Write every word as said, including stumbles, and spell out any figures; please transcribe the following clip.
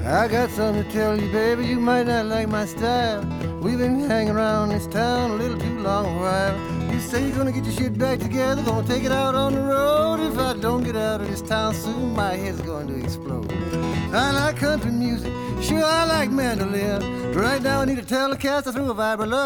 I got something to tell you, baby, you might not like my style. We've been hanging around this town a little too long a while. You say you're gonna get your shit back together, gonna take it out on the road. If I don't get out of this town soon, my head's going to explode. I like country music, sure I like mandolin. Right now I need a Telecaster through a Vibralux.